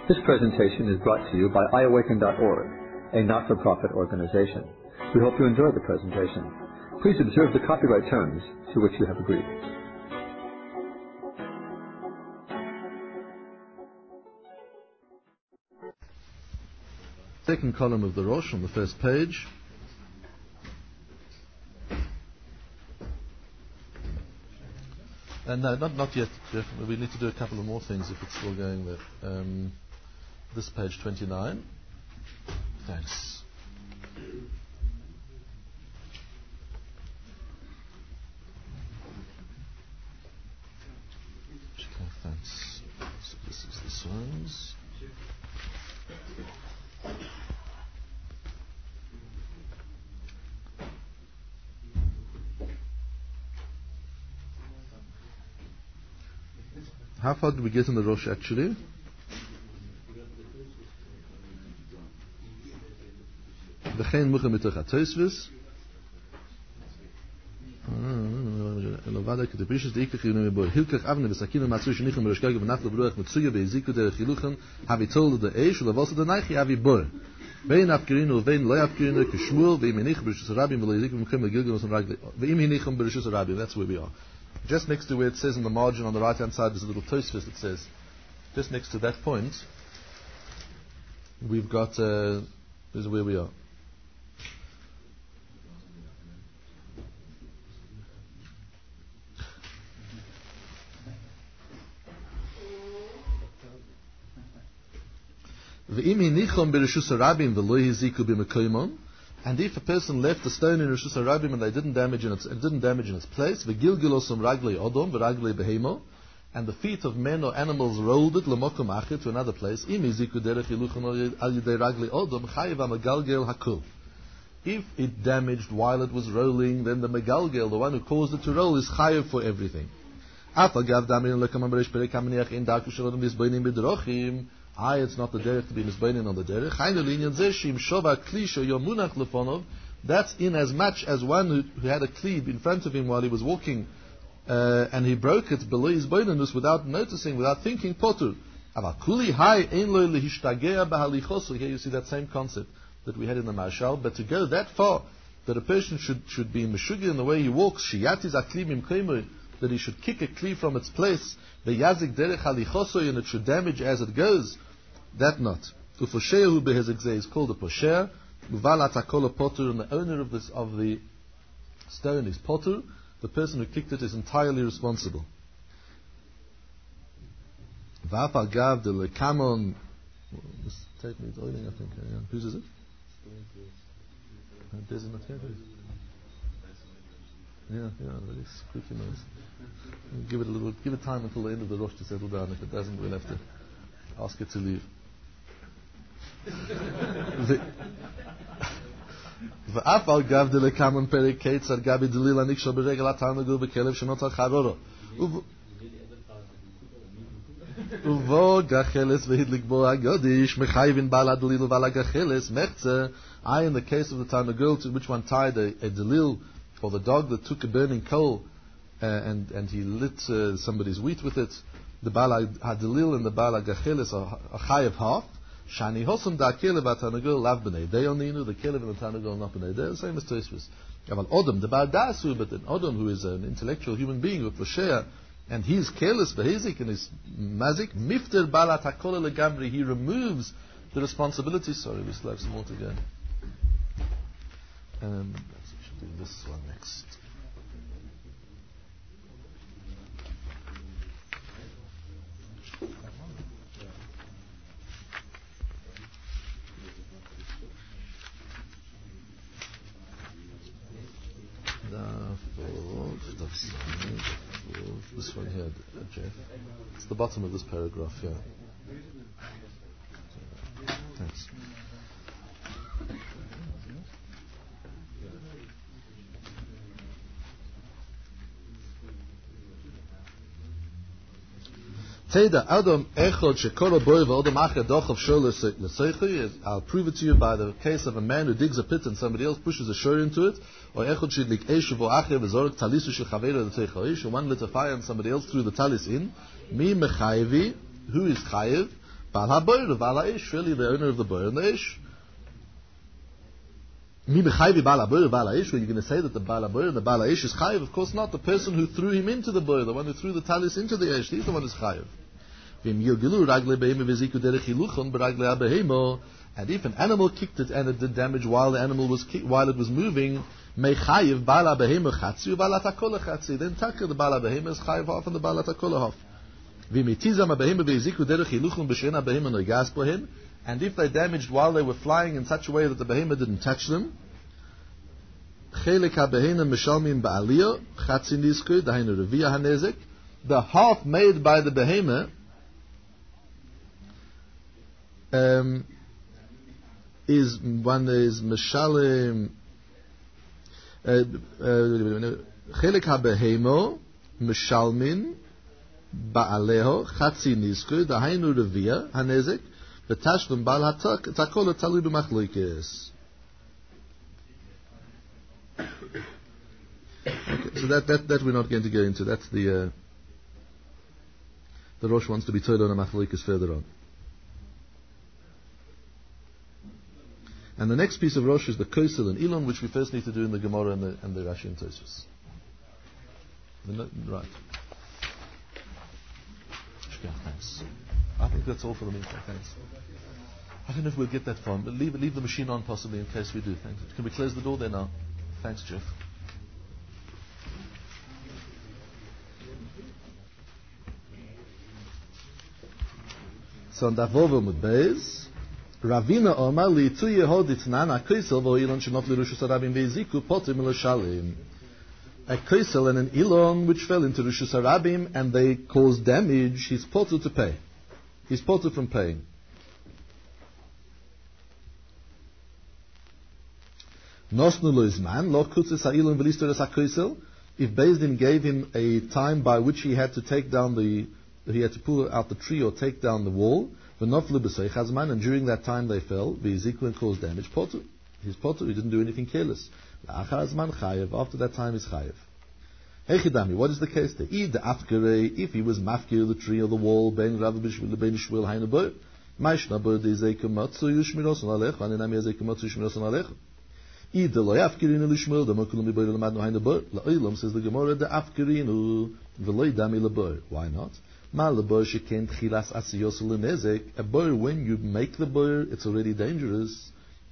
This presentation is brought to you by iAwaken.org, a not-for-profit organization. We hope you enjoy the presentation. Please observe the copyright terms to which you have agreed. Second column of the Rosh on the first page. And no, not yet, Jeff. We need to do a couple of more things if it's still going there. This page 29. Thanks. Okay, thanks. So this is the songs. How far did we get in the Rosh actually? V'chein mucha mitoch ha-tosfos. Elovada k'teprishus deikach yinu mebor. Hilkach avne v'sakinu matzu shenichim b'roshkage v'naflo b'ruach mitzuya v'eziku derech hiluchan havitol de eish u'lavosa de naichi avi bor. Vein afkirinu vein lo afkirinu k'shmuel ve'im hinich b'rishus harabim v'lo yizikum v'chem l'gilgamos v'ragli. Ve'im hinichim b'rishus harabim. That's where we are. Just next to where it says in the margin on the right hand side, there's a little tosfos that says, just next to that point, we've got, this is where we are. And if a person left a stone in Rishus Harabim and it didn't damage in its place, v'gilgilosum raglei odom v'raglei behemo, and the feet of men or animals rolled it l'mokum achir to another place, im iziku derech hiluchon al yidei raglei odom chayiv ha'megalgel hakul. If it damaged while it was rolling, then the megalgel, the one who caused it to roll, is chayiv for everything. Afagav damin lekamam b'reish perek hamaniach in daku shalodom v'izboinim b'drochim. It's not the derech to be misbeinin on the derech. That's in as much as one who had a cleave in front of him while he was walking, and he broke it below his boinanus without noticing, without thinking, potur. Here you see that same concept that we had in the Mashal, but to go that far, that a person should be meshugi in the way he walks, that he should kick a cleave from its place, the yazik derech halichoso, and it should damage as it goes. That not. Ufoshehu behezekzeh is called a posher. Uval atakol potur, and the owner of the stone is potur. The person who kicked it is entirely responsible. Va'afal gav de lekamon. This tape needs oiling, I think. Whose is it? There's not here. Yeah, very squeaky noise. Give it time until the end of the Rosh to settle down. If it doesn't, we'll have to ask it to leave. V'afal gav de lekamon perek ketzar gabi delil anikshal beregel atarnagul bekelev shenot al charoro. Uvo gacheles v'hidlik bo agodish mechayvin bala delil v'ala gacheles mechze. In the case of the tarnagul to which one tied a delil, or the dog that took a burning coal and he lit somebody's wheat with it, the bala hadilil and the bala gacheles are chayav half. Shani hosam da kelev atanagul lav b'nei deyoninu, the kelev and the tanagul not b'nei dey, the same as tosfos. Aval odom the ba'dasu, but an odom who is an intellectual human being with l'sheya, and he's careless behizik and is mazik mifter bala takol legamri, he removes the responsibility. Sorry, we still have some more to go. We should do this one next. This one here, Jeff. It's the bottom of this paragraph here. Thanks. I'll prove it to you by the case of a man who digs a pit and somebody else pushes a shore into it, or one lit a fire and somebody else threw the talis in. Who is chayiv? Bal ha-boir, Bal ha-ish, really the owner of the boir and the ish. Mi b'chayvi Bal ha-boir, Bal ha-ish, were you going to say that the Bal ha-boir and the Bal ha-ish is chayiv? Of course not. The person who threw him into the boir, the one who threw the talis into the ish, he's the one who's chayiv. And if an animal kicked it and it did damage while the animal was while it was moving, then taka the bala behema is chayiv half and the bala takola half. And if they damaged while they were flying in such a way that the behema didn't touch them, the half made by the behema is one is mishalim chelik habehemo mishalmin ba'aleho chatzi nizku dahainu revia hanezek v'tashlum bal hatakol talui b'machloikes. Okay, so that we're not going to go into. That's the Rosh wants to be told on a machloikes further on. And the next piece of Rosh is the Kosel and Elon, which we first need to do in the Gemara and the Rashi and Tosfos. Right. Thanks. I think that's all for the meantime. Thanks. I don't know if we'll get that far, but leave the machine on possibly in case we do. Thanks. Can we close the door there now? Thanks, Jeff. So on Davovo Mudbez, Ravina Omar li tu yehodit nana koisel vo ilon shenot lirushus harabim veiziku potim l'shalim. A koisel and an ilon which fell into Rishus Harabim and they caused damage, he's potter to pay. He's potter from paying. Nosnu lo izman lo kutzes ha'ilon v'lister es ha'koisel. If Beis Din gave him a time by which he had to take down he had to pull out the tree or take down the wall, and during that time they fell, and caused damage, potter. He's potter, he didn't do anything careless. After that time he's chayev. Echidami, what is the case there? If he was mafkir the tree or the wall, ben rav ben shvil hainaber, maishna ber de zeikamatsu yushmiros alech, anenami zeikamatsu yushmiros alech. Either lo yafkirinu lishmil, the makulum be ber lamad no hainaber. La'olam says the Gemara, the afkirinu v'loy dami leber. Why not? A boy, when you make the boy, it's already dangerous.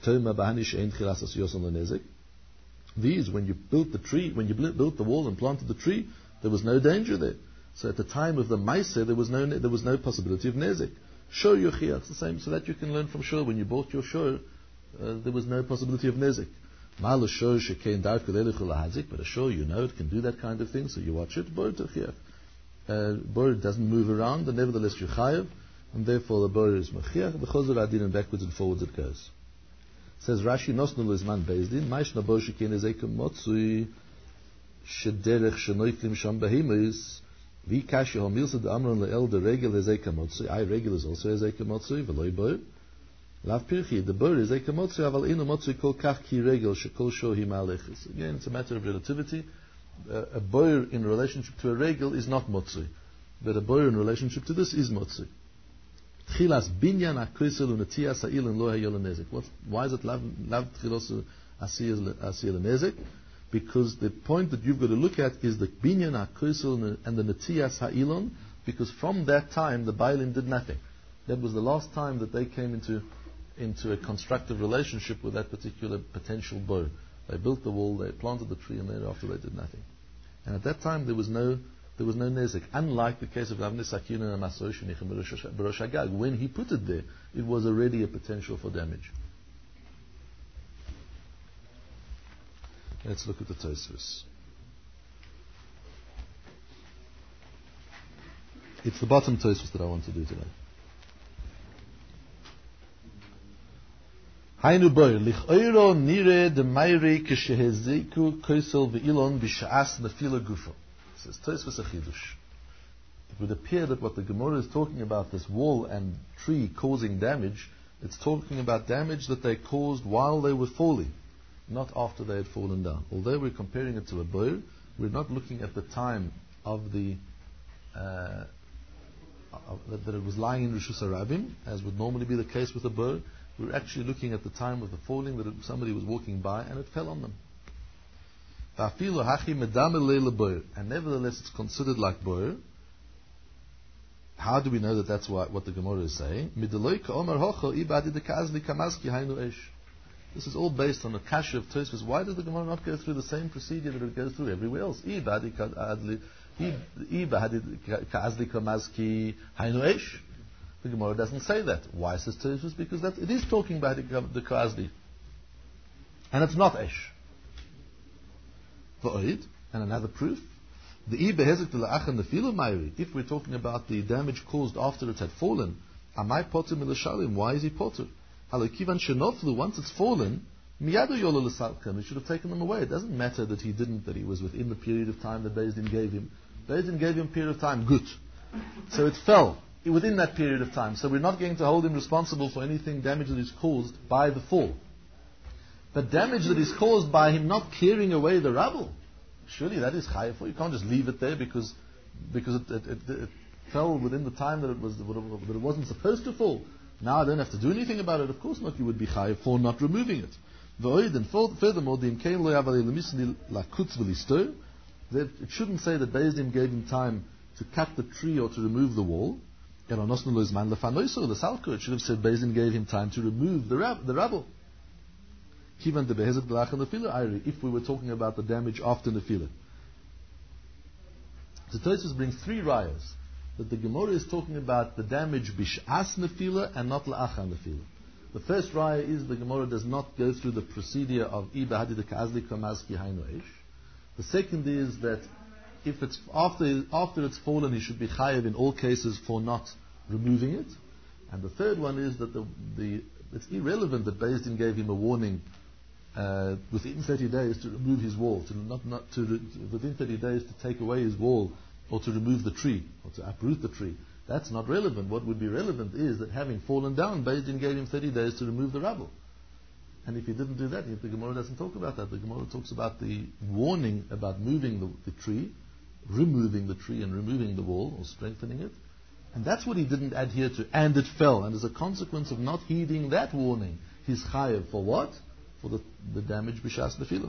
These, when you built the tree, when you built the wall and planted the tree, there was no danger there. So at the time of the Maaseh, there was no possibility of nezek. Shor yochiach, it's the same, so that you can learn from Shor. When you bought your Shor, there was no possibility of nezek. But a Shor, it can do that kind of thing, so you watch it, bird doesn't move around, and nevertheless you're chayav, and therefore the bird is machiach, the chozur adin, and backwards and forwards it goes. Says Rashi, nosnu lizman Beis Din, ma'ishna bo shekin ezekem motzui, shederech shenoiklim sham behemois, vi kashi homilsa de amron le'el de regel ezekem motzui, regel is also ezekem motzui, v'loi bird. Lav pirchi, the bird is ezekem motzui, aval inu motzui kol kach ki regel, shekol shohi ma'alechis. Again, it's a matter of relativity. A boir in relationship to a regel is not motzui, but a boir in relationship to this is motzui. Tchilas binyan akoisel unetias ha'ilin lo hayol nezek. Why is it lav tchilos asiyel nezek? Because the point that you've got to look at is the binyan akoisel and the netias ha'ilon, because from that time the Baalim did nothing. That was the last time that they came into a constructive relationship with that particular potential boir. They built the wall, they planted the tree, and thereafter they did nothing. And at that time there was no nezek. Unlike the case of Avnei Sakina and Masor Shenichem B'Rosh Hagag, when he put it there, it was already a potential for damage. Let's look at the Tosfos. It's the bottom Tosfos that I want to do today. Hainu boy lich'oiro nire de mayri kisheheziku koisel ve'ilon b'sha'as nefila gufo. Says Tosfos a chidush. It would appear that what the Gemara is talking about, this wall and tree causing damage, it's talking about damage that they caused while they were falling, not after they had fallen down. Although we're comparing it to a boir, we're not looking at the time of the that it was lying in Rishus Harabim, as would normally be the case with a bur. We were actually looking at the time of the falling, that somebody was walking by and it fell on them. And nevertheless it's considered like bur. How do we know that that's what the Gemara is saying? This is all based on the kasha of Tosfos. Why does the Gemara not go through the same procedure that it goes through everywhere else? The Gemara doesn't say that. Why says Tosfos? Because it is talking about the ka'azli. And it's not esh. And another proof, if we're talking about the damage caused after it had fallen, why is he potter? Once it's fallen, he should have taken them away. It doesn't matter that he was within the period of time that Beis Din gave him. Beis Din gave him a period of time, good. So it fell within that period of time. So we're not going to hold him responsible for anything damage that is caused by the fall. But damage that is caused by him not clearing away the rubble, surely that is chayav. You can't just leave it there because it fell within the time that it wasn't supposed to fall. Now I don't have to do anything about it. Of course not. You would be chayav for not removing it. Furthermore, it shouldn't say that Beis Din gave him time to cut the tree or to remove the wall. The salko, it should have said Beis Din gave him time to remove the rubble. If we were talking about the damage after Nefila. So Tosfos brings three rayas that the Gemara is talking about the damage bish'as Nefila and not la'achar Nefila. The first raya is the Gemara does not go through the procedure of iba hadid ka'azli kamazki hainu eish. The second is that if it's after it's fallen, he should be chayav in all cases for not removing it. And the third one is that it's irrelevant that Beis Din gave him a warning within 30 days to remove his wall, within 30 days to take away his wall, or to remove the tree, or to uproot the tree. That's not relevant. What would be relevant is that having fallen down, Beis Din gave him 30 days to remove the rubble. And if he didn't do that, the Gemara doesn't talk about that. The Gemara talks about the warning about moving the tree, removing the tree and removing the wall, or strengthening it. And that's what he didn't adhere to, and it fell. And as a consequence of not heeding that warning, he's chayav for what? For the damage b'shas nefila.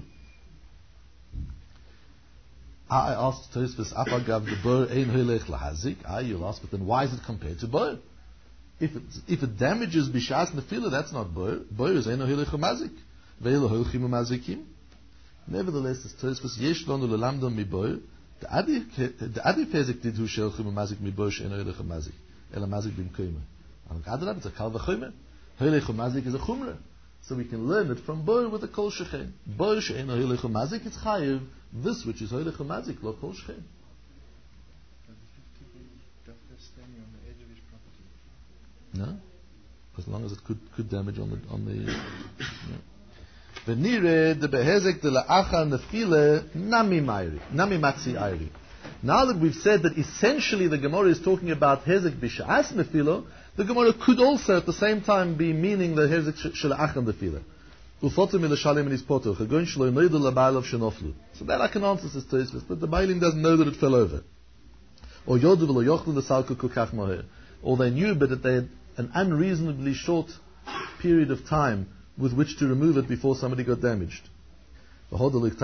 I asked Tosfos, Afagav the bur ein hilech lahazik. You'll ask, but then why is it compared to bur? If it damages b'shas nefila, that's not bur. Bur is ein hilech mazik. Ve'elo holchim mazikim. Nevertheless, as Tosfos yesh lanu lelamdom mi bur. The adi fezik did hu shelchim mazik mi bur she'en hilech mazik. Ela mazik b'mkoyma. Al gadrab, it's a kal v'choyma. Hilech mazik is a chumrah. So we can learn it from bur with a kol shechen. Bur she'en hilech mazik, it's chayiv. This which is hilech mazik, lo kol shechen. No, as long as it could damage on the. V'nire de behezek de la'achar nefile nami matzi ayri. Now that we've said that essentially the Gemara is talking about hezek b'sha'as nefilo, the Gemara could also at the same time be meaning the hezek shela'achar nefila. Ufotim ilashalim in his poto chagon shlo noidul la'ba'alav shenoflu. So that I can answer this Tosfos, but the Bailim doesn't know that it fell over. Or yodu v'lo yochlu l'salku kukach moher. Or they knew, but that they had an unreasonably short period of time with which to remove it before somebody got damaged. And why doesn't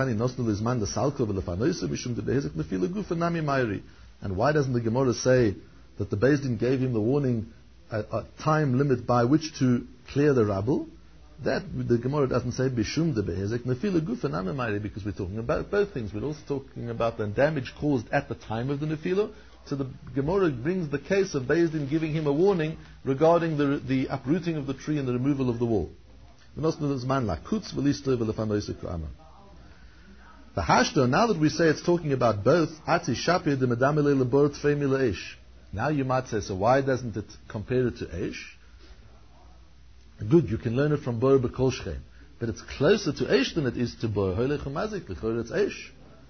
the Gemara say that the Beis Din gave him the warning, a time limit by which to clear the rubble? That the Gemara doesn't say bishum de behezek nefila gufa nami mayri, because we're talking about both things. We're also talking about the damage caused at the time of the nefila. So the Gemara brings the case of Beis Din giving him a warning regarding the uprooting of the tree and the removal of the wall. The Hashda, now that we say it's talking about both, now you might say, so why doesn't it compare it to Eish? Good, you can learn it from Bor B'Kol Shchein, but it's closer to Eish than it is to Bor. It's Eish.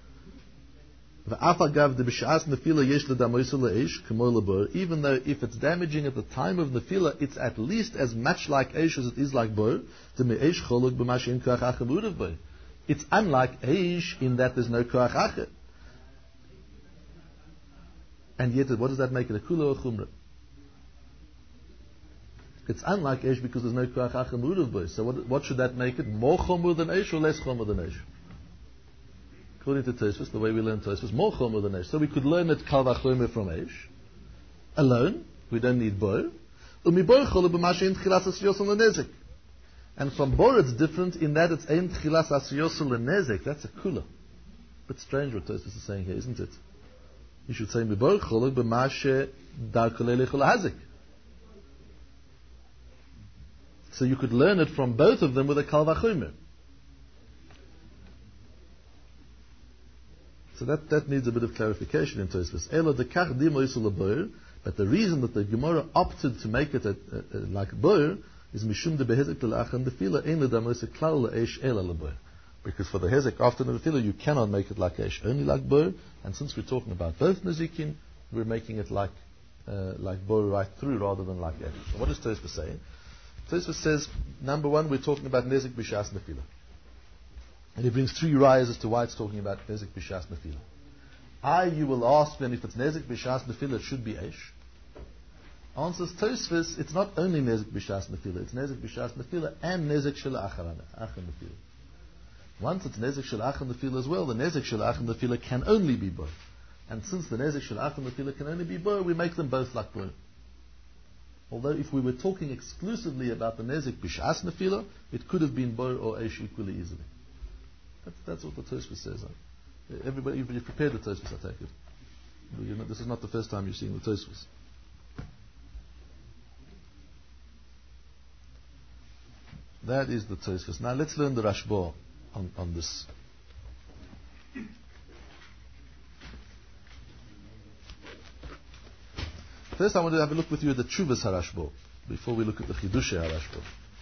Even though if it's damaging at the time of Nefila, it's at least as much like Eish as it is like Bor. It's unlike Eish in that there's no Koach Acher. And yet, what does that make it? A Kula or Chumrah? It's unlike Eish because there's no Koach Achim Uruv Boy. So what should that make it? More Chomer than Eish or less Chomer than Eish? According to Tosfos, the way we learn Tosfos, more Chomer than Eish. So we could learn that Kal Vachomer from Eish alone. We don't need Bo. And from Bo it's different in that it's Ein Tchilas Asiyosel Lenezek. That's a Kula. But strange what Tosfos is saying here, isn't it? You should say Mibor Cholok b'mashe darkolele cholahazik. So you could learn it from both of them with a Kal Vachomer. So that needs a bit of clarification in Tosfos. Elo dekach dimo isul boer, but the reason that the Gemara opted to make it like boer is mishum de behezek le'achan defila ein ledamos klal le'esh ela leboer. Because for the hezek after the tefillah you cannot make it like esh, only like boer. And since we're talking about both nezikin, we're making it like boer right through rather than like esh. So what does Tosfos say? Tosfos says, number one, we're talking about nezik b'shas nefillah. And he brings three rayas as to why it's talking about nezik b'shas nefillah. You will ask then if it's nezik b'shas nefillah, it should be esh. Answers Tosfos, it's not only nezik b'shas nefillah, it's nezik b'shas nefillah and nezik shel achan nefillah. Once it's nezik shel achan nefillah as well, the nezik shel achan nefillah can only be both. And since the nezik shel achan nefillah can only be both, we make them both like both. Although if we were talking exclusively about the nezik b'shas nefillah, it could have been bo or eish equally easily. That's what the Tosfos says. Everybody, you've prepared the Tosfos, I take it. This is not the first time you're seeing the Tosfos. That is the Tosfos. Now let's learn the Rashba on this. First I want to have a look with you at the Tshuvas HaRashba before we look at the Chidushei HaRashba.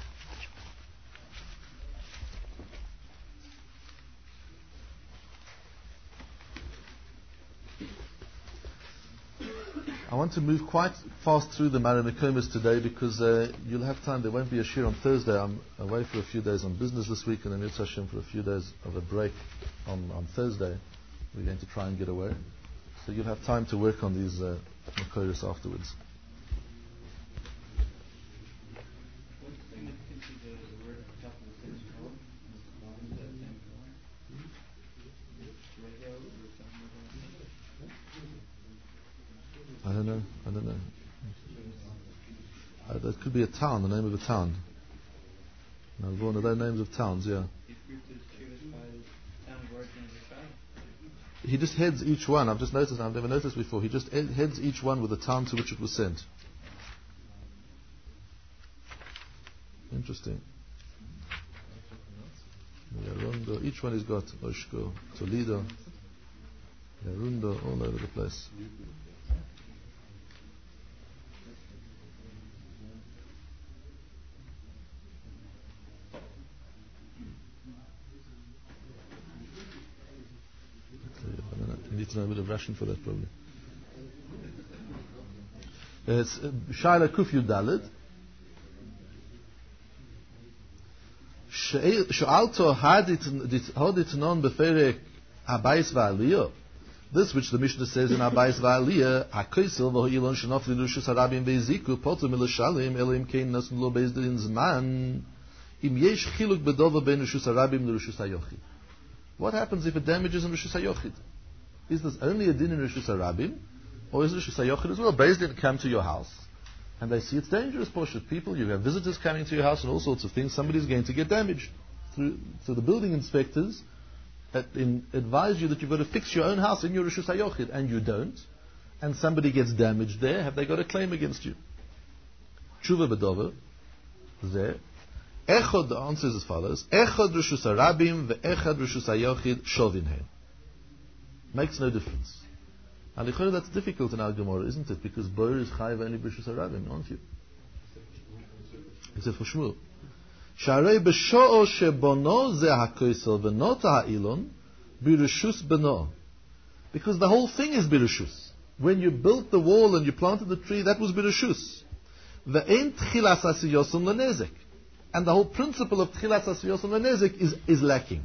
I want to move quite fast through the Maramakomas today because you'll have time. There won't be a shir on Thursday. I'm away for a few days on business this week and then Yitz Hashem for a few days of a break on Thursday. We're going to try and get away. So you'll have time to work on these Makoros afterwards. I don't know. That could be a town, the name of a town. No, one of those names of towns, yeah. He just heads each one. I've just noticed, I've never noticed before. He just heads each one with the town to which it was sent. Interesting. Yarundo. Each one has got Oshko, Toledo, Yarundo, all over the place. You need to know a bit of Russian for that, probably. It's Shaila Kufyu Dalid. She'alto hadit non beferek Abayis Va'aliyah. This which the Mishnah says in Abayis Va'aliyah, HaKoisel v'ho'ilon shenof lidushus harabim ve'ziku potu milashalim elim kein nasun lo bezdin zman im yesh chiluk bedova ben rushus harabim l'rushus hayochid. What happens if it damages in Rishus HaYochid? Is this only a din in Rishus HaRabim, or is Rishus HaYochid as well? Beis Din come to your house, and they see it's dangerous, Poshut people, you have visitors coming to your house and all sorts of things, somebody's going to get damaged. So the building inspectors advise you that you've got to fix your own house in your Rishus HaYochid, and you don't, and somebody gets damaged there, have they got a claim against you? Tshuva B'dover, there. Echad, the answer is as follows: Echad Rishus HaRabim ve'echad Rishus HaYochid shovin hen. Makes no difference. And that's difficult in our Gemara, isn't it? Because Boer is chayiv only Rishus HaRabim, aren't you? Except for Shmuel. Sharei b'sho'o shebono ze hakoisel v'not ha'ilon b'rishus beno. Because the whole thing is b'rishus. When you built the wall and you planted the tree, that was b'rishus. Ve'ein tchilas asiyosum lenezek. And the whole principle of Tchilas Asiyosam Lenezek is lacking.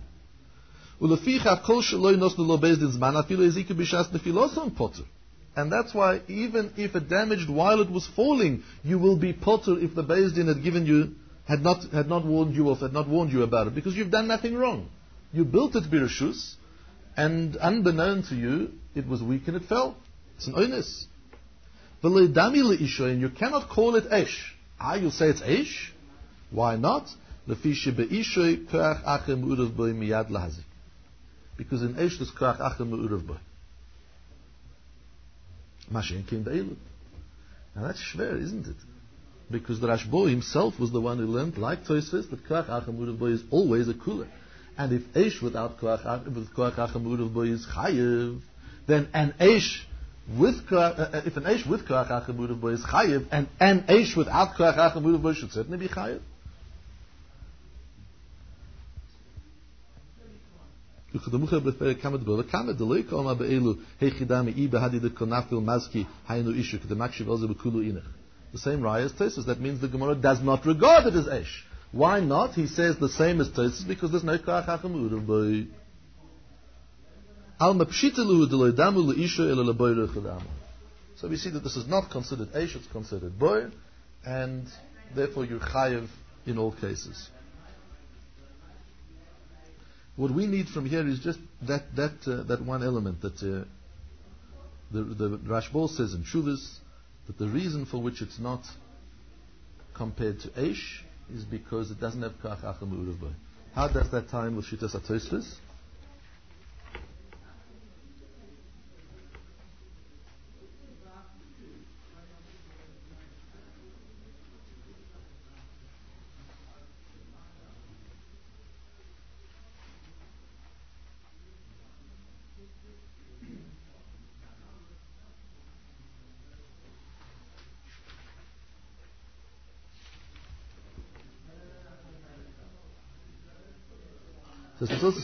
And that's why even if it damaged while it was falling, you will be potter if the Beis Din had given you, had not warned you off, had not warned you about it, because you've done nothing wrong. You built it birashus, and unbeknown to you, it was weak and it fell. It's an onus. And you cannot call it esh. You'll say it's esh. Why not? Because in esh there's koach achem me'urav boy. Mashen came be'ilu. Now that's shver, isn't it? Because the Rashbo himself was the one who learned, like Tosfos, that koach achem me'urav boy is always a cooler. And if esh without koach achem me'urav boy is chayev, then an esh with if an esh with koach achem me'urav boy is chayev, and an esh without koach achem me'urav boy should certainly be chayev. The same raya as Tosfos. That means the Gemara does not regard it as esh. Why not? He says the same as Tosfos because there's no koach achem me'urav boy. So we see that this is not considered esh; it's considered boy, and therefore you're chayev in all cases. What we need from here is just that one element that the Rashbo says in Shuvas that the reason for which it's not compared to Eish is because it doesn't have Koach Achem Me'urav Bo. How does that tie in with Shitas HaTosfos? So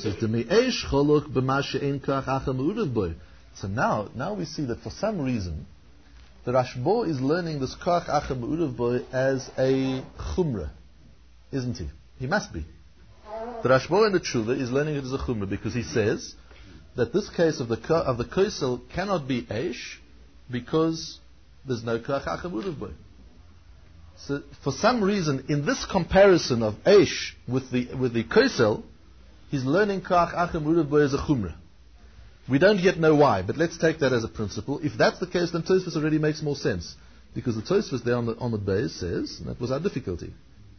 now we see that for some reason the Rashbo is learning this Koach Achem Me'urav Bo as a chumrah, isn't he? He must be. The Rashbo in the Tshuva is learning it as a chumrah because he says that this case of the Kosel cannot be Eish because there's no Koach Achem Me'urav Bo. So for some reason in this comparison of Eish with the Kosel, he's learning Koach Achem Me'urav Bo as a chumrah. We don't yet know why, but let's take that as a principle. If that's the case, then Tosfos already makes more sense. Because the Tosfos there on the base says, and that was our difficulty,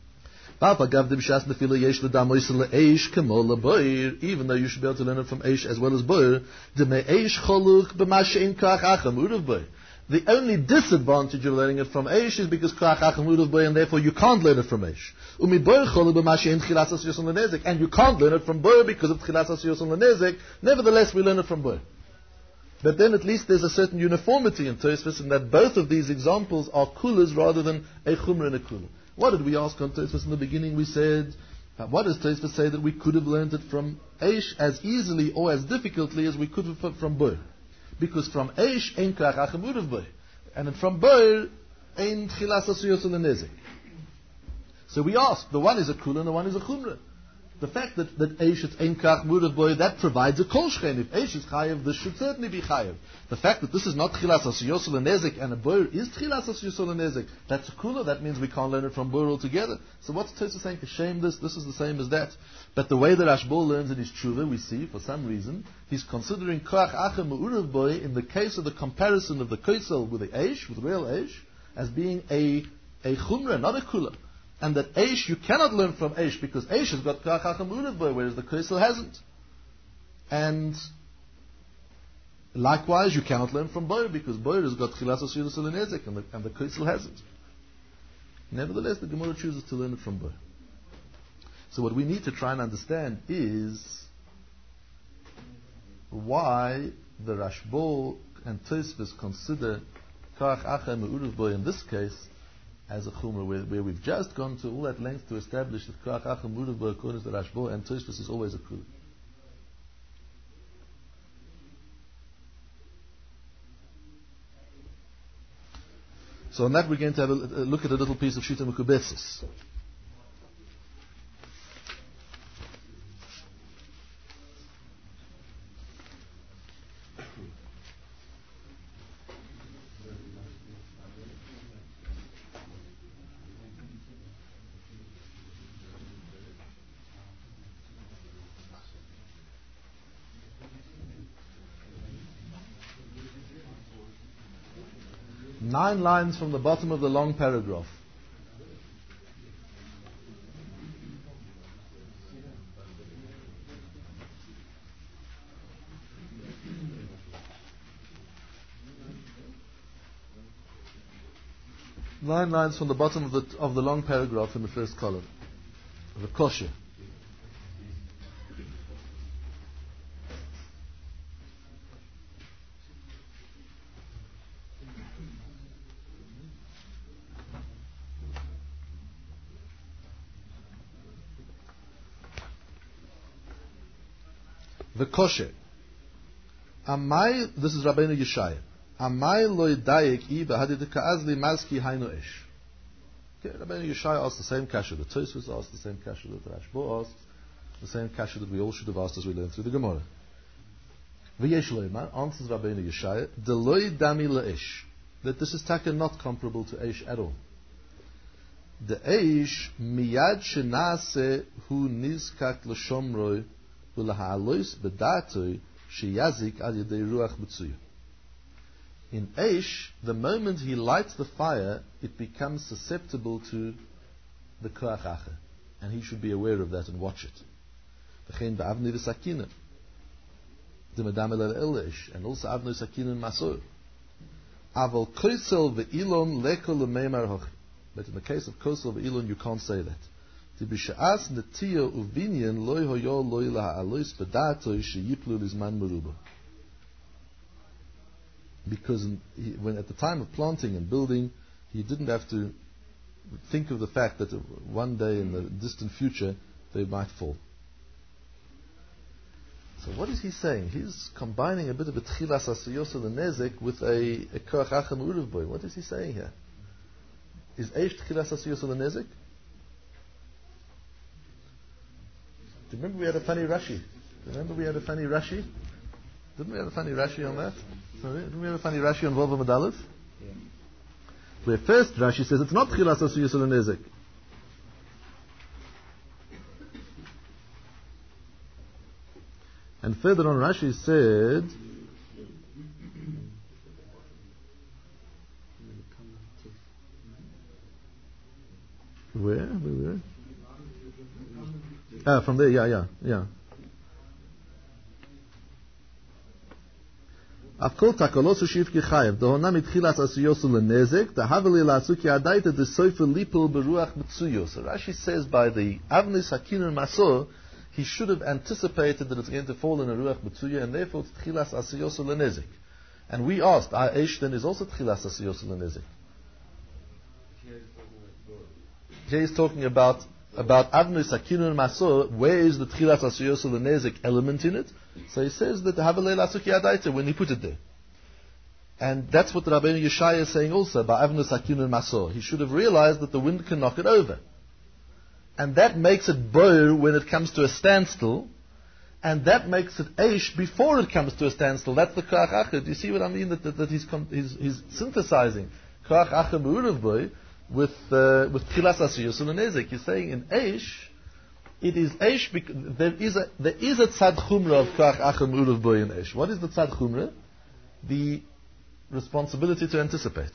even though you should be able to learn it from Eish as well as Boyer, the only disadvantage of learning it from Eish is because Koach Achem Me'urav Bo, and therefore you can't learn it from Eish. And you can't learn it from Boyer because of Tchilas HaSiyos L'Nezek. Nevertheless, we learn it from Boyer. But then at least there's a certain uniformity in Tosfos in that both of these examples are kulas rather than a chumrah and a kula. What did we ask on Tosfos in the beginning? We said, what does Tosfos say that we could have learned it from Eish as easily or as difficultly as we could have from Boyer? Because from Eish, ein Koach Achem Me'urav Bo, and from Boyer, ein Tchilas HaSiyos L'Nezek. So we ask, the one is a kula and the one is a chumrah. The fact that Eish is ein Koach Me'urav Bo, that provides a kol shchen. If Eish is chayev, this should certainly be chayev. The fact that this is not Tchilas HaSiyos L'Nezek and a Boyer is Tchilas HaSiyos L'Nezek, that's a kula, that means we can't learn it from Boyer altogether. So what's Tosfos saying? Shame this is the same as that. But the way that Rashbo learns in his tshuva, we see, for some reason, he's considering Koach Achem Me'urav Bo in the case of the comparison of the Kosel with the Eish, with real Eish, as being a chumrah, not a kula. And that Eish, you cannot learn from Eish because Eish has got Koach Achem Me'urav Bo, whereas the Kosel hasn't. And likewise, you cannot learn from Boyer because Boyer has got Tchilas HaSiyos L'Nezek and the Kosel hasn't. Nevertheless, the Gemara chooses to learn it from Boyer. So what we need to try and understand is why the Rashbo and Tosfos consider Koach Achem Me'urav Bo in this case as a chumrah, where we've just gone to all that length to establish that Koach Achem Me'urav Bo according to the Rashbo and Tosfos is always a kula. So on that we're going to have a look at a little piece of Shita Mekubetzis. 9 lines from the bottom of the long paragraph. Nine lines from the bottom of the long paragraph in the first column. The kosher. The kosher. Amai, this is Rabbeinu Yeshaya. Amai loy dayek I behadidika azli mazki hainu ish. Okay, Rabbeinu Yeshaya asked the same kasha that Tosfos asked, the same kasha that Rashbo asked, the same kasha that we all should have asked as we learned through the Gemara. V'yesh loymar, answers Rabbeinu Yeshaya, deloy dami le'ish, that this is taka not comparable to ish at all. The ish miyad shenase hu nizkak l'shomroi v'laha'alois b'datoi sheyazik al yedei ruach b'tzuya. In Eish, the moment he lights the fire, it becomes susceptible to the Koach Acher. And he should be aware of that and watch it. V'chein ba'avnei v'sakina. D'medam el Eish. And also avnei sakina and masor. Aval koisel ve'ilon leko l'meimar hoch. But in the case of koisel ve'ilon, you can't say that. T'bisha'as netiyo uvinyan loy hoyo loy laha'alois b'datoi sheyiplu lizman meruba. Because when at the time of planting and building, he didn't have to think of the fact that one day in the distant future they might fall. So what is he saying? He's combining a bit of a tchilas asiyos l'nezek with a koach achem uruv boy. What is he saying here? Is eish tchilas asiyos l'nezek? Do you remember we had a funny Rashi? Didn't we have a funny Rashi on that? Didn't we have a funny Rashi on Vova Medalef? Yeah. Where first Rashi says it's not Tchilas Asuyos L'Nezek. And further on Rashi said, where? From there, yeah. Afkol takolosu shivki chayev. Dohonam itchilas asiyosu lenezek. Dahaveli la'asuki adaita desoifer lipul beruach mitsuyo. So Rashi says by the avnis hakinun masor, he should have anticipated that it's going to fall in a ruach mitsuyo, and therefore it's tchilas asiyosu lenezek. And we asked, our eish then is also tchilas asiyosu lenezek. Here he's talking about avnis hakinun masor. Where is the tchilas asiyosu lenezek element in it? So he says that Havalei Lasuki Adaita when he put it there. And that's what the Rabbeinu Yeshaya is saying also by Avnus Hakin and Masor. He should have realized that the wind can knock it over. And that makes it boer when it comes to a standstill. And that makes it eish before it comes to a standstill. That's the Koach Acher. Do you see what I mean? That he's synthesizing Koach Acher Me'urav boy with Tchilas Asiyos and Nezek. He's saying in eish, it is Eish, there is a tzad chumrah of Koach Acher Me'urav boy in Eish. What is the tzad chumrah? The responsibility to anticipate.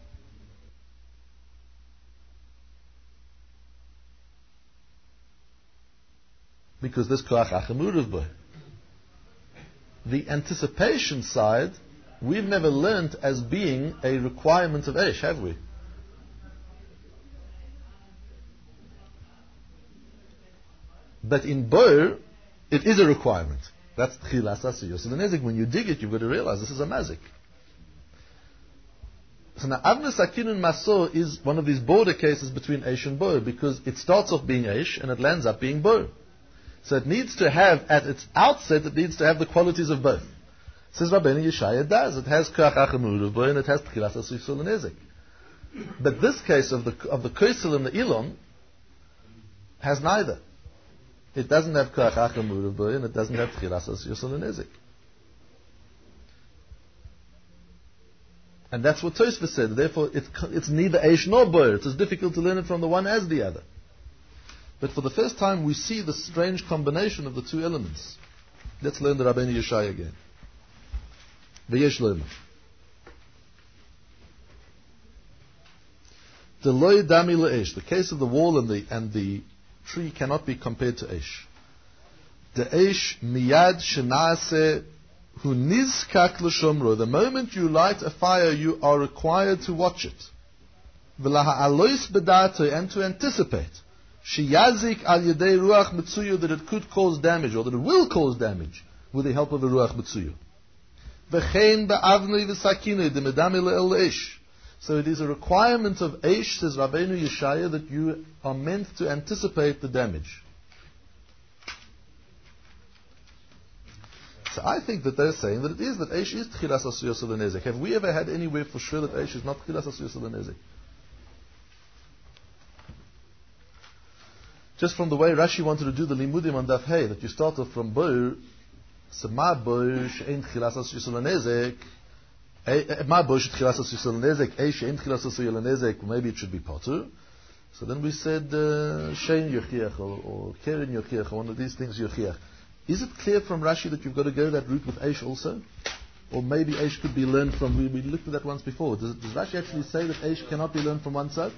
Because there's Koach Acher Me'urav boy. The anticipation side, we've never learnt as being a requirement of Eish, have we? But in Boer, it is a requirement. That's Tchilas Asiyos. So the Nezek, when you dig it, you've got to realize this is a mazik. So now, Avnus Hakinun Masor is one of these border cases between Eish and Boer, because it starts off being Eish and it lands up being Boer. So it needs to have, at its outset, it needs to have the qualities of both. Says Rabbeinu Yeshaya, it does. It has Koach Acher Me'urav boy and it has Tchilas Asiyos Nezek. But this case of the Koisel and the Ilon has neither. It doesn't have Koach Acher Me'urav boy and it doesn't have Tchilas Asiyos Nezek. And that's what Tosfos said. Therefore, it's neither Eish nor Boer. It's as difficult to learn it from the one as the other. But for the first time, we see the strange combination of the two elements. Let's learn the Rabbeinu Yeshaya again. V'yesh lo'ema. The loy dami le'esh. The case of the wall and the tree cannot be compared to esh. The esh miyad shenase hu nizkak l'shomro. The moment you light a fire, you are required to watch it. V'laha alois bedato, and to anticipate. Sheyazik al yedei ruach mitzuyu, that it could cause damage, or that it will cause damage, with the help of the ruach mitzuyu. V'chein ba'avnei v'sakinei demedami le'el esh. So it is a requirement of Eish, says Rabbeinu Yeshaya, that you are meant to anticipate the damage. So I think that they're saying that it is, that Eish is Tchilas Asuyos L'Nezek. Have we ever had anywhere for sure that Eish is not Tchilas Asuyos L'Nezek? Just from the way Rashi wanted to do the Limudim on Daf Hey, that you start off from Boer, Sema Boer, She'en Tchilas Asuyos L'Nezek, maybe it should be potter. So then we said shein yochiach or keren yochiach, one of these things yochiach. Is it clear from Rashi that you've got to go that route with Eish also? Or maybe Eish could be learned from, we looked at that once before. Does Rashi actually say that Eish cannot be learned from one side?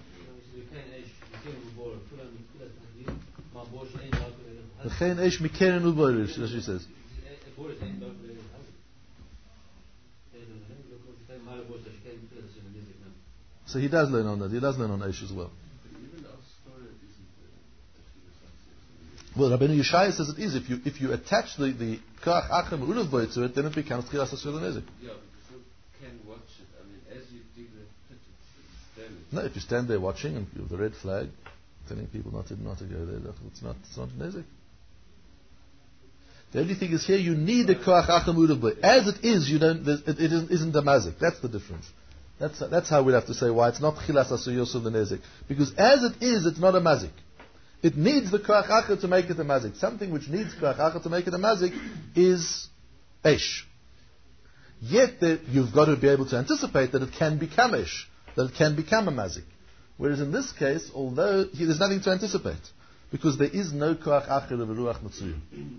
V'chein Eish mikeren u'boir, Rashi says. So he does learn on that. He does learn on Eish as well. Well, Rabbeinu Yeshaya says it is. If you attach the Koach Achem Uruv Boy to it, then it becomes Tchilas Asur L'Nezek. Yeah, but you can watch it. I mean, as you dig the pit, it's damaged. No, if you stand there watching and with the red flag, telling people not to go there, it's not Nezek. The only thing is here you need a Koach Achem Uruv Boy. As it is, it isn't a mazik. That's the difference. That's how we'd have to say why it's not Chilas Asur Yosef L'Nezek. Because as it is, it's not a mazik. It needs the Koach Acher to make it a mazik. Something which needs Koach Acher to make it a mazik is Eish. Yet you've got to be able to anticipate that it can become Eish, that it can become a mazik. Whereas in this case, although there's nothing to anticipate, because there is no Koach Acher of a Ruach Mitzuyu.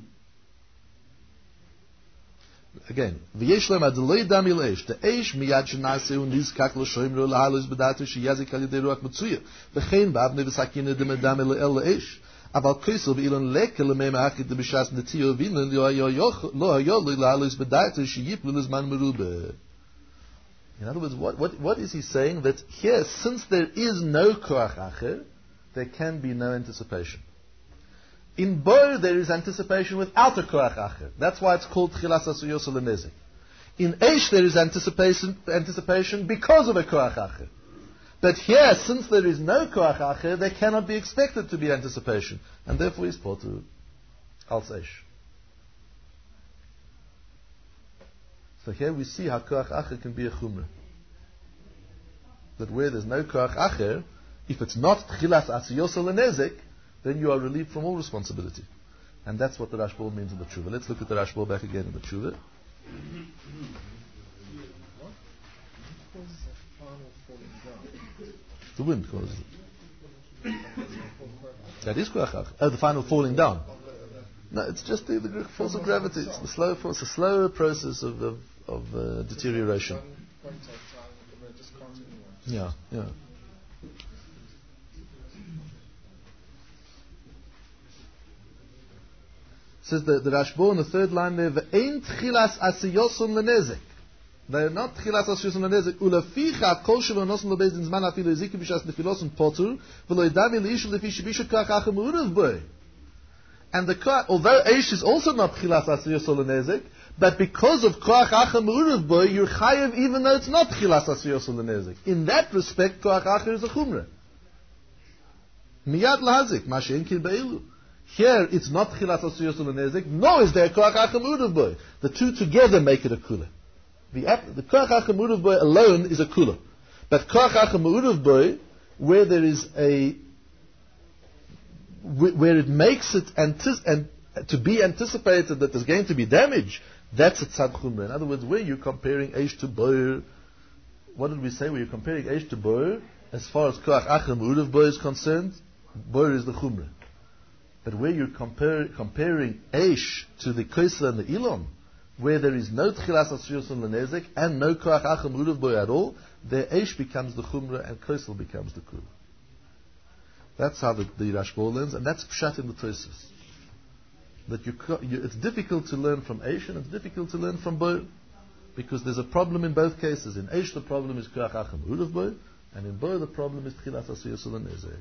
Again, v'yesh lem adloi dam il eish. The eish miyad shenaseu nizkak l'shoimro l'halos b'datu sheyazik al yedei ruach mitzuya. V'chein ba'avnei v'sakine demedam el eish. Aval koisel v'ilon lekel l'meim ha'achid d'bishas netiyo v'inlen lo hayol l'halos b'datu sheyip l'zman merube. In other words, what is he saying? That here, since there is no koach acher, there can be no anticipation. In Boer, there is anticipation without a Koach Acher. That's why it's called Tchilas Asur Yosef L'Nezek. In Eish, there is anticipation because of a Koach Acher. But here, since there is no Koach Acher, there cannot be expected to be anticipation. And therefore, he's potter als Eish. So here we see how Koach Acher can be a Chumrah. That where there's no Koach Acher, if it's not Tchilas Asur Yosef L'Nezek, then you are relieved from all responsibility. And that's what the Rashbal means in the Tshuva. Let's look at the Rashbal back again in the Tshuva. The wind causes it. That is Koach Acher. Oh, the final falling down. No, it's just the force of gravity. It's the slow force, a slow process of deterioration. Yeah. Says the Rashbo in the third line there, "Ve'ein tchilas asiyosun lenezek." They are not tchilas asiyosun lenezek. Ulaficha kol shelo nosun lobez in zman afilu ezikim b'shas nefilosun potur v'lo yidami leishu lefi shibishu koach acher me'urev boy. And although Eish is also not tchilas asiyosun lenezek, but because of koach acher me'urev boy, you're chayev even though it's not tchilas asiyosun lenezek. In that respect, koach acher is a chumrah. Miyad lahazik ma she'en kil be'ilu. Here, it's not Tchilas Asur Yosef L'Nezek, nor is there Koach Achem Uruv Boy. The two together make it a kula. The Koach Achem Uruv Boy alone is a kula. But Koach Achem Uruv Boy, where there is where it makes it to be anticipated that there's going to be damage, that's a Tzad Chumrah. In other words, where you're comparing Eish to Boy, what did we say? Where you're comparing Eish to Boy, as far as Koach Achem Uruv Boy is concerned, Boy is the Chumrah. But where you're comparing Eish to the Koisel and the Ilon, where there is no Tchilas Asur Yosef L'Nezek and no Koach Achem Uruv Boy at all, there Eish becomes the Chumrah and Koisel becomes the Kula. That's how the Rashba learns, and that's pshat in the Tosfos. That it's difficult to learn from Eish and it's difficult to learn from Bo, because there's a problem in both cases. In Eish the problem is Koach Achim Udav Bo, and in Bo the problem is Tchilas Asiyos Nezek.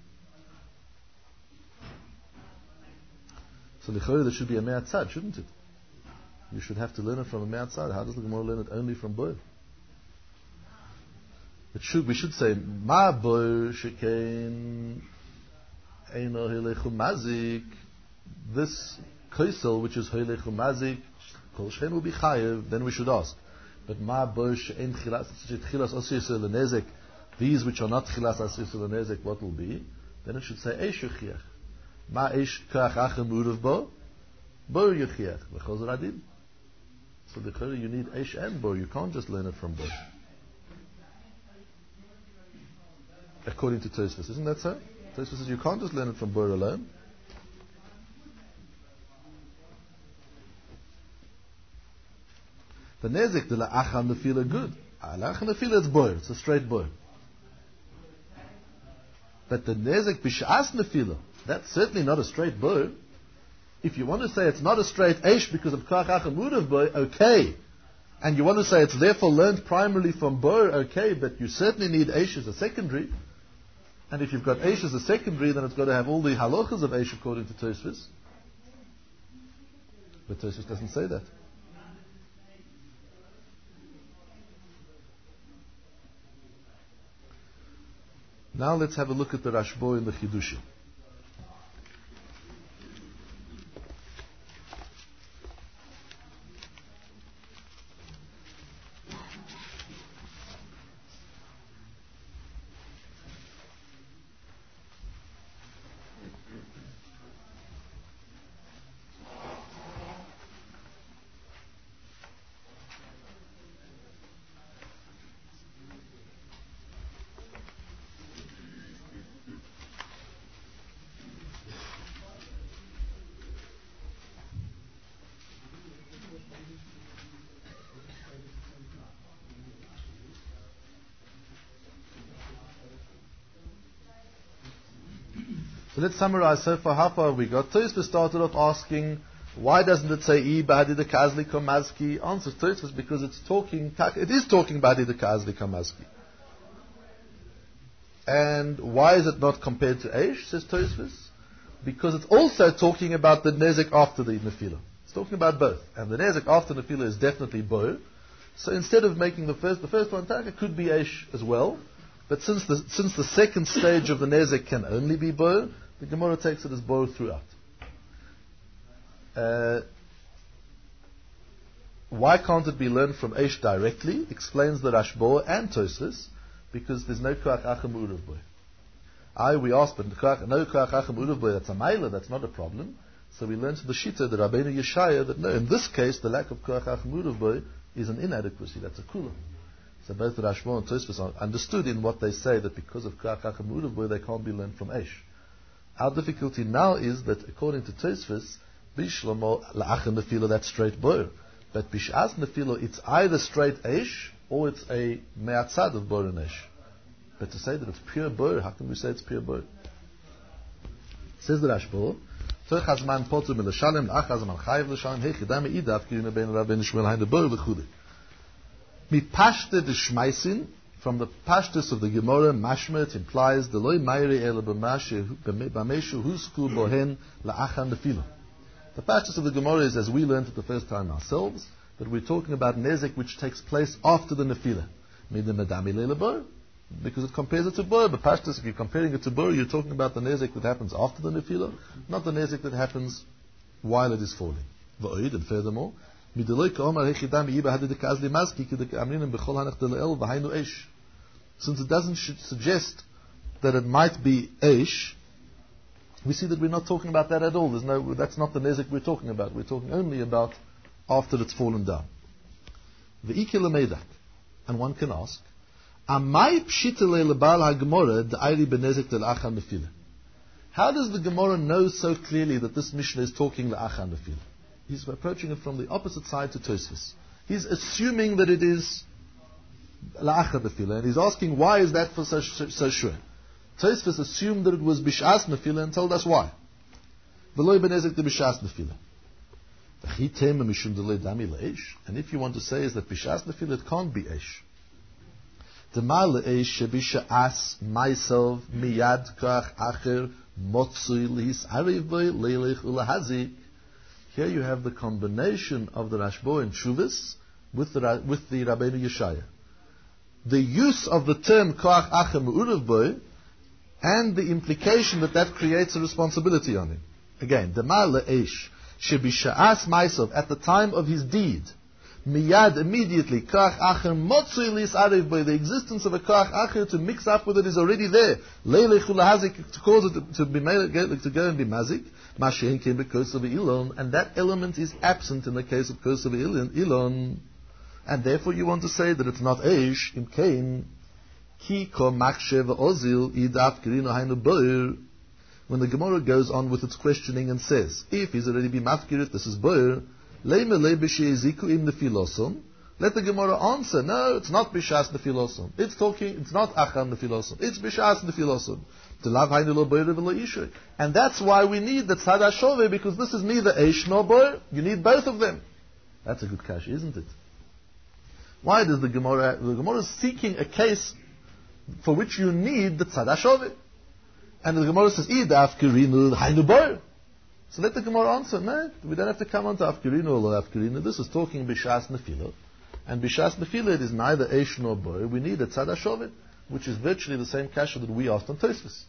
So L'chorah there should be a Me'atzad, shouldn't it? You should have to learn it from a Me'atzad. How does the Gemara learn it only from Bo? We should say Ma Bo Shekain Eino Hilechu Mazik. This Kaisel, which is Hilechu Mazik, Kol Shem will be Chayev. Then we should ask. But Ma Bo She'en Tchilas Asiyos Nezek. These which are not Tchilas Asiyos Nezek, what will be? Then it should say Eish Yuchiach. Ma Eish Koach Achim Udav Bo, Bo Yuchiach. V'chol Radin. So you need Eish and Bo. You can't just learn it from Bo. According to Tosfos, isn't that so? Tosfos says you can't just learn it from Bo alone. The Nezek, the La'acha Nefila, good. La'acha Nefila, it's Bo. It's a straight Bo. But the Nezek B'Sh'as Nefila, that's certainly not a straight Bo. If you want to say it's not a straight Eish because of Koach Achim Udav Bo, okay. And you want to say it's therefore learned primarily from Bo, okay, but you certainly need Eish as a secondary. And if you've got Eish as a secondary, then it's got to have all the halachas of Eish according to Tosfos. But Tosfos doesn't say that. Now let's have a look at the Rashba in the Chidushim. So let's summarize so far. How far have we got? Tosfos started off asking, why doesn't it say I b'hadida kazli kamazki? Answers Tosfos because it is talking b'hadida kazli kamazki. And why is it not compared to Eish, says Tosfos? Because it's also talking about the nezek after the nefila. It's talking about both. And the nezek after nefila is definitely Bo. So instead of making the first one, it could be Eish as well. But since the second stage of the nezek can only be Bo, the Gemara takes it as Bo throughout. Why can't it be learned from Eish directly? Explains the Rashba and Tosfos, because there's no Koach Achim Udav Bo. We asked, but no Koach Achim Udav Bo, that's a Maila, that's not a problem. So we learned to the Shita, the Rabbeinu Yeshaya, that no, in this case, the lack of Koach Achim Udav Bo is an inadequacy, that's a Kula. So both the Rashba and Tosfos are understood in what they say, that because of Koach Achim Udav Bo, they can't be learned from Eish. Our difficulty now is that according to Tosfos, Bishlomo La'achim Nefila, that's straight Bo. But Bish'as Nefila, it's either straight Eish, or it's a Me'atzad of Bo and Eish. But to say that it's pure Bo, how can we say it's pure Bo? Says the Rashba, Tzorech hazman potu milashalem, la'ach hazman chayiv l'shalem, hei chidam me'idav, kirina ben Rabbeinu Shmuel hain Bo v'chudei. Mipashte d'shmaisin, from the pashtus of the Gemara, mashma, it implies the loy mayri ela b'meshu husku bohen la'achan nefila. The pashtus of the Gemara is, as we learned it the first time ourselves, that we're talking about nezek which takes place after the nefila. Midin medami leila bo, because it compares it to bo. But pashtus, if you're comparing it to bo, you're talking about the nezek that happens after the nefila, not the nezek that happens while it is falling. V'oid, and furthermore, since it doesn't suggest that it might be Eish, we see that we're not talking about that at all. That's not the nezek we're talking about. We're talking only about after it's fallen down. And one can ask, how does the Gemara know so clearly that this Mishnah is talking la'achan nefila? He's approaching it from the opposite side to Tosfos. He's assuming that it is la'achad nefila, and he's asking, why is that for so sure? Tosfos assumed that it was bishas nefila and told us why. V'lo benezek de bishas nefila. And if you want to say is that bishas nefila it can't be esh. Demal esh shebishas myself miyad kach acher motzui lihis arivoi leilech ulahazik. Here you have the combination of the Rashbo and Shuvas with the Rabbeinu Yeshaya. The use of the term koach acher me'urav boi and the implication that creates a responsibility on him. Again, demal esh shebishas myself at the time of his deed. Miyad, immediately, koach acher motzui lis arev by the existence of a koach acher to mix up with it is already there. Leilech ulahazik, to cause it to go and be mazik. Mashen came because of ilon, and that element is absent in the case of kos of ilon. And therefore you want to say that it's not eish, im kain, ki ko machshe ve'ozil, idaf kirino hainu boir. When the Gemara goes on with its questioning and says, if he's already been mafkirit, this is boir, let the Gemara answer, no, it's not bishas nefilosom. It's not achar nefilosom. It's bishas nefilosom. And that's why we need the tzad hashove, because this is neither eish nor boir. You need both of them. That's a good kash, isn't it? Why does the Gemara is seeking a case for which you need the tzad hashove. And the Gemara says, idaf kirinu hainu boir. So let the Gemara answer, no, we don't have to come on to Afkirinu or Lo Afkirinu. This is talking Bishas Nefila. And Bishas Nefila, it is neither Eish nor Boy. We need a Tzad HaShovet, which is virtually the same kasha that we asked on Tosfos.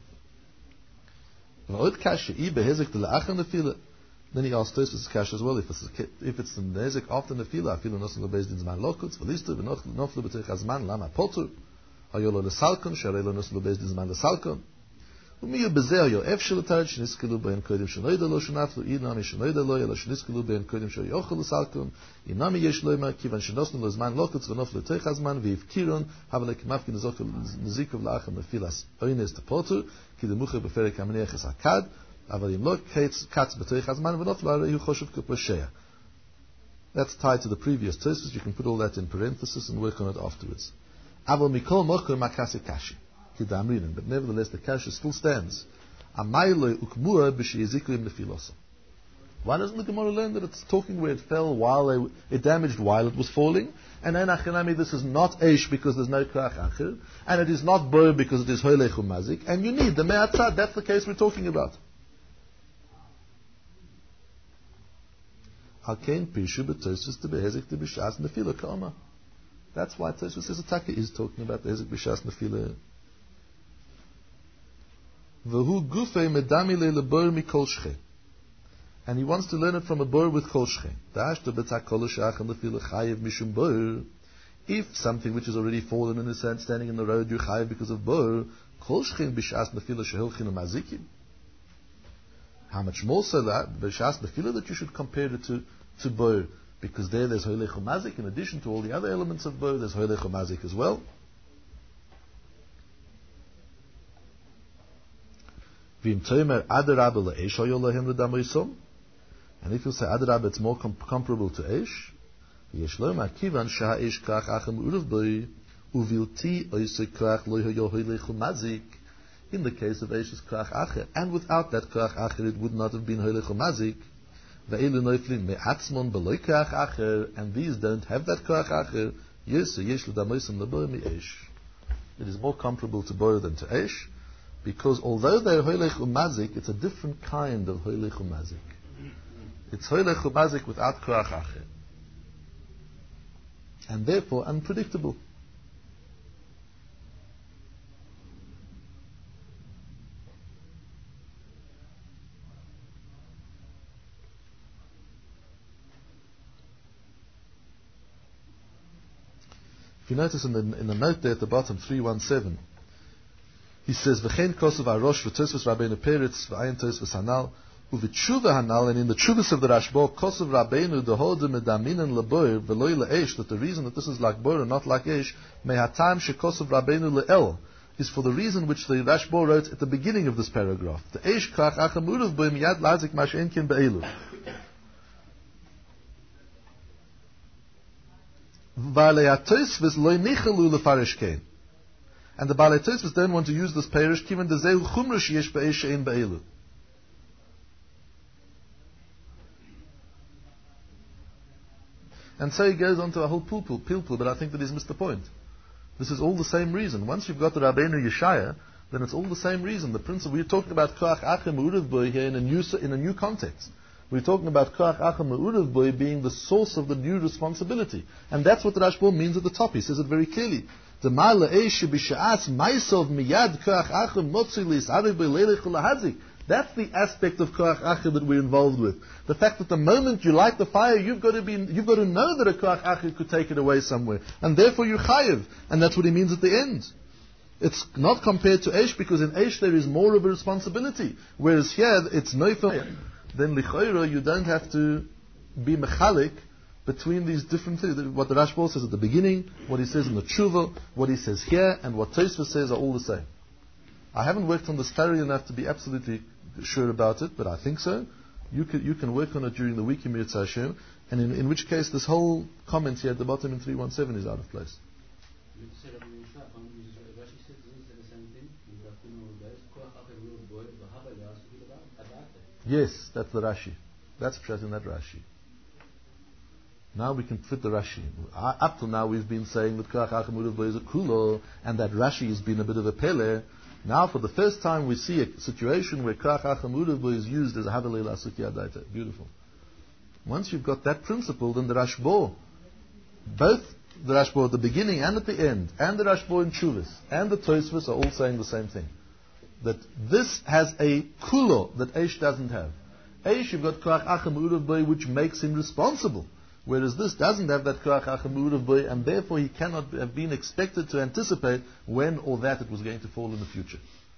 Then he asked Tosfos kasha as well, if it's the Nezek after Nefila, Afilu Nosn Lo Beis Din Zman Lokutz, V'listu V'noflu B'teich HaZman, Lama Potur, Hayolo L'Salkon, Sharei Lo Nosn Lo Beis Din Zman L'Salkon, ומי בזה היואף של התארד שנסכלו בהן קודם שנוידה לו שנפלו אינמי שנוידה לו אלא שנסכלו בהן קודם שיוכל לסלקון אינמי יש לו אמר כיוון שנוסנו לו זמן לוקץ ונופלו לתוך הזמן והבקירון אבל כמפקין נזיקוב לאחר נפילס אוינס תפוטו כי דמוכר בפרק המניח es הכד אבל אם לא קץ בתוך הזמן ונופלו הרי הוא חושב כפושע. That's tied to the previous Tosfos. You can put all that in parenthesis and work on it afterwards. אבל מכל מוכר מקסי קשי. But nevertheless, the kasha still stands. Why doesn't the Gemara learn that it's talking where it fell while it damaged while it was falling? And then achinami, this is not eish because there's no koach acher, and it is not bo because it is hoylech umazik, and you need the me'atzad. That's the case we're talking about. That's why Tosfos says Ataka is talking about the hezek b'shas nefila. And he wants to learn it from a bor with kol shche. If something which is already fallen in the sand, standing in the road, you chayev because of bor, kol shche b'shas nefila sheholchin umazikim. How much more so that b'shas nefila that you should compare it to bor, because there's hoylech umazik. In addition to all the other elements of bor, there's hoylech umazik as well. And if you say Adarab, it's more comparable to Eish. In the case of Eish is Krach Acher, and without that Krach Acher it would not have been Hoylech Umazik. And these don't have that Krach Acher. It is more comparable to Bor than to Eish. Because although they're hoylech umazik, it's a different kind of hoylech umazik. It's hoylech umazik without koach acher, and therefore unpredictable. If you notice in the note there at the bottom, 317. He says, "V'chein kosav arosh v'tosvos Rabbeinu Peretz v'ayin tosvos Hanal u'v'tshuva Hanal." And in the tshuvas of the Rashbo, kosav Rabbeinu dehodu medaminen leboir v'loi le'esh. That the reason that this is like boir and not like esh, mehatam shekosav Rabbeinu le'el, is for the reason which the Rashbo wrote at the beginning of this paragraph. The esh kach achamurav boim yad lazik mashenkin be'elu. V'alei atosvos loi nichelu lefaresh kein. And the Baalei Tosfos don't want to use this perish, kivan dezehu chumra sheyesh be'esh she'en be'elu. And so he goes on to a whole pilpul, but I think that he's missed the point. This is all the same reason. Once you've got the Rabbeinu Yeshaya, then it's all the same reason. The principle, we're talking about Koach Achem U'urev Boi here in a new context. We're talking about Koach Achem U'urev Boi being the source of the new responsibility. And that's what the Rashba means at the top. He says it very clearly. The Ma'ala Eish B'Sha'as Ma'isov Miyad Koach Achem Motzi L'Yis'arei Boi Leilech U'Lahazik. That's the aspect of Koach Achem that we're involved with. The fact that the moment you light the fire, you've got to know that a Koach Achem could take it away somewhere. And therefore you're chayiv. And that's what he means at the end. It's not compared to Eish, because in Eish there is more of a responsibility. Whereas here, it's no fire. Then L'choira, you don't have to be mechalik between these different things. What the Rashba says at the beginning, what he says in the Tshuva, what he says here, and what Tosfos says are all the same. I haven't worked on this thoroughly enough to be absolutely sure about it, but I think so. You can work on it during the week in Mirza Hashem, and in which case this whole comment here at the bottom in 317 is out of place. Yes, that's the Rashi. That's Pshat in that Rashi. Now we can fit the Rashi. Up till now we've been saying that Koach Achem U'urev Boi is a kulo, and that Rashi has been a bit of a pele. Now for the first time we see a situation where Koach Achem U'urev Boi is used as a Havelei L'Asuk Yadaita. Beautiful. Once you've got that principle, then the Rashba, both the Rashba at the beginning and at the end, and the Rashba in Tshuvas, and the Tosfos are all saying the same thing. That this has a kulo that Eish doesn't have. Eish, you've got Koach Achem U'urev Boi, which makes him responsible. Whereas this doesn't have that Koach Achem U'urev Boi, and therefore he cannot have been expected to anticipate when or that it was going to fall in the future.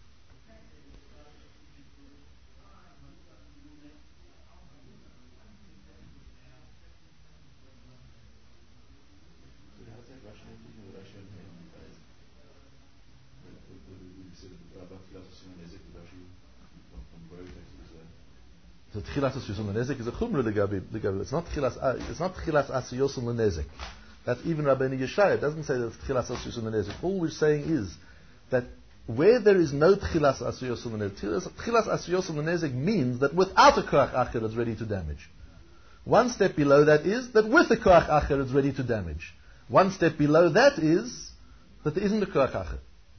So Tchilas Asiyos L'Nezek is a chumra legabi. It's not Tchilas Asiyos L'Nezek. That's even Rabbeinu Yeshaya. It doesn't say that it's Tchilas Asiyos L'Nezek. All we're saying is that where there is no Tchilas Asiyos L'Nezek, Tchilas Asiyos L'Nezek means that without a Koach Acher it's ready to damage. One step below that is that with a Koach Acher it's ready to damage. One step below that is that there isn't a Koach Acher.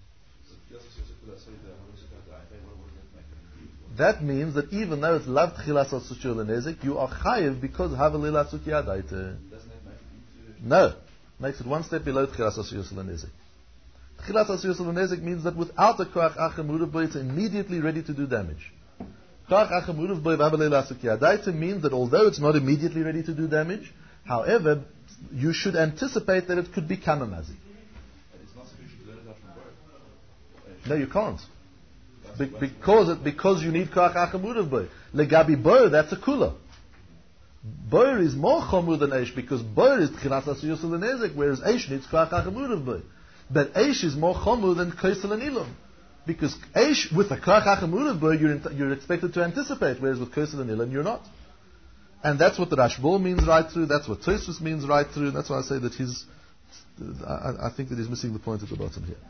That means that even though it's loved Tchilas Asiyos L'Nezek, you are chayiv because Havelei L'Asuk Yadaita. No. Makes it one step below Tchilas Asiyos L'Nezek. Tchilas Asiyos L'Nezek means that without a Koach Achem U'urev Boi, it's immediately ready to do damage. Koach Achem U'urev Boi v'Havelei L'Asuk Yadaita means that although it's not immediately ready to do damage, however, you should anticipate that it could become a mazik. It's not sufficient to learn that from birth. No, you can't. Because you need Koach Achem U'urev Boi. Legabi Boer, that's a kula. Boer is more chomur than Eish, because Boer is Tchilas Asiyos L'Nezek, whereas Eish needs Koach Achem U'urev Boi. But Eish is more chomur than Kosel and Ilum. Because Eish, with a Koach Achem U'urev Boi, you're expected to anticipate, whereas with Kosel and Ilum, you're not. And that's what the Rashba means right through, that's what Tosfos means right through, and that's why I say that I think that he's missing the point at the bottom here.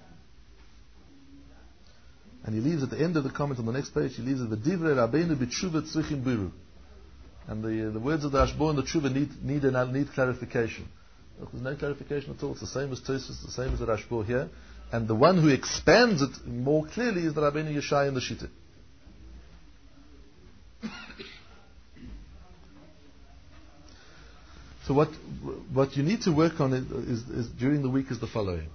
And he leaves at the end of the comment on the next page, he leaves at the Divrei Rabbeinu b'tshuva tzrichim biru. And the words of the Rashba and the tshuva need clarification. There's no clarification at all. It's the same as Tosfos, the same as the Rashba here. And the one who expands it more clearly is the Rabbeinu Yeshaya and the Shita. So what you need to work on is during the week is the following.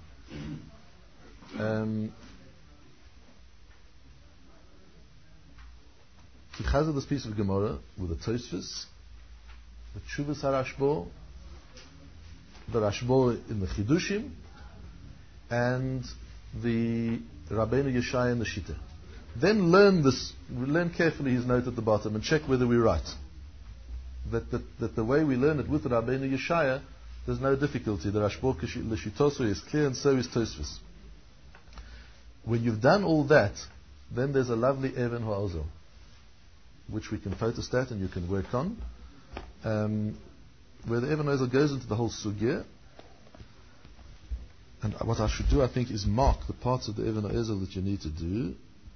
He has this piece of Gemara with the Tosfos, the Tshuvas HaRashba, the Rashba in the Chidushim, and the Rabbeinu Yeshaya and the Shita. Then learn carefully his note at the bottom and check whether we're right. That the way we learn it with the Rabbeinu Yeshaya, there's no difficulty. The Rashba L'Shitoso is clear, and so is Tosfos. When you've done all that, then there's a lovely Even HaOzel, which we can photostat and you can work on, where the Even HaOzel goes into the whole sugya, And what I should do, I think, is mark the parts of the Even HaEzel that you need to do,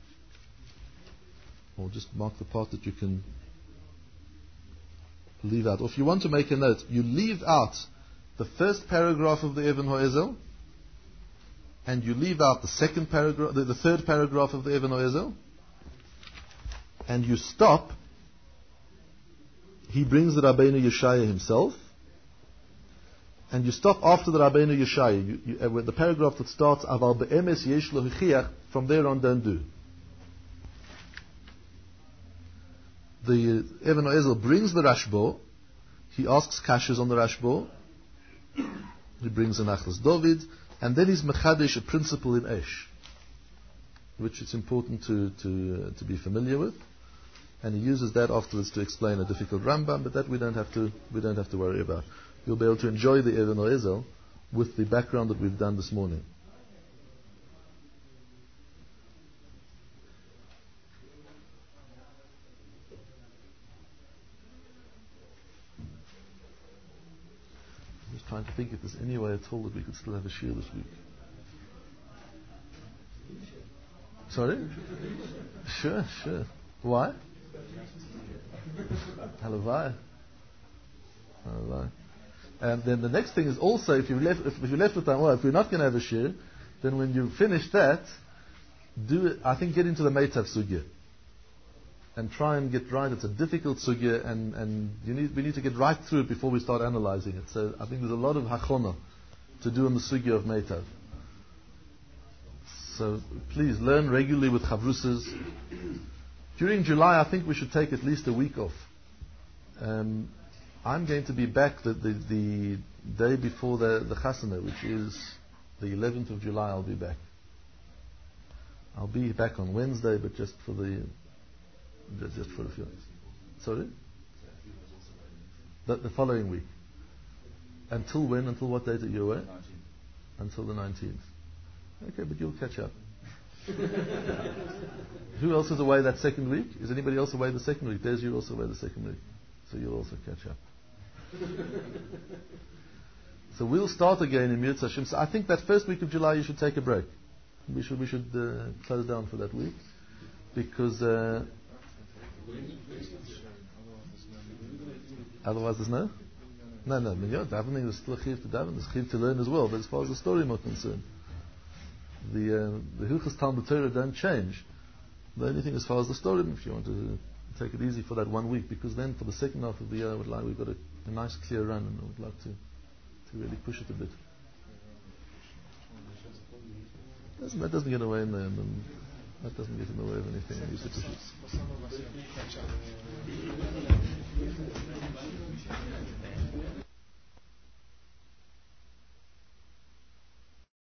or just mark the part that you can leave out. Or if you want to make a note, you leave out the first paragraph of the Even HaEzel, and you leave out the second paragraph, the third paragraph of the Even HaEzel, and you stop. He brings the Rabbeinu Yeshaya himself, and you stop after the Rabbeinu Yeshaya. With the paragraph that starts Aval be'emes yesh lo hichiach, from there on don't do. The Even HaEzel brings the Rashbo. He asks kashas on the Rashbo. He brings an Achlas David, and then he's mechadesh a principle in Esh, which it's important to be familiar with. And he uses that afterwards to explain a difficult Rambam, but that we don't have to worry about. You'll be able to enjoy the Even HaEzel with the background that we've done this morning. I'm just trying to think if there's any way at all that we could still have a shiur this week. Sorry? Sure. Why? Halavai. And then the next thing is also, if you're left with that, well, if we're not going to have a shiur, then when you finish that, get into the Meitav Sugya. And try and get right. It's a difficult Sugya, and we need to get right through it before we start analyzing it. So I think there's a lot of hachona to do on the Sugya of Meitav. So please learn regularly with Chavrusas. During July, I think we should take at least a week off. I'm going to be back the day before the Chasana, which is the 11th of July. I'll be back. I'll be back on Wednesday, but just for a few. Sorry? The following week. Until when? Until what date are you away? 19th. Until the 19th. Okay, but you'll catch up. Who else is away that second week? Is anybody else away the second week? There's you also away the second week. So you'll also catch up. So we'll start again in Mirz Hashem. So I think that first week of July you should take a break. We should close down for that week. Because otherwise there's no? No, davening is still chiv to daven. There's chiv to learn as well. But as far as the story is concerned, the Hilchos Talmud Torah don't change. The only thing as far as the story, if you want to take it easy for that 1 week, because then for the second half of the year we've got a nice clear run, and I would like to really push it a bit. That doesn't get away that doesn't get in the way of anything. I used to push it.